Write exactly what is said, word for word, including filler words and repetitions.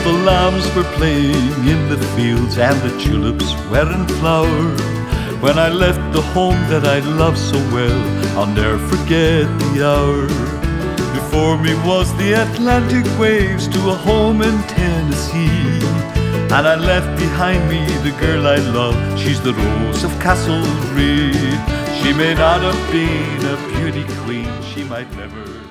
the lambs were playing in the fields and the tulips were in flower. When I left the home that I loved so well, I'll ne'er forget the hour. Before me was the Atlantic waves to a home in Tennessee, and I left behind me the girl I love. She's the Rose of Castlereagh. She may not have been a beauty queen, she might never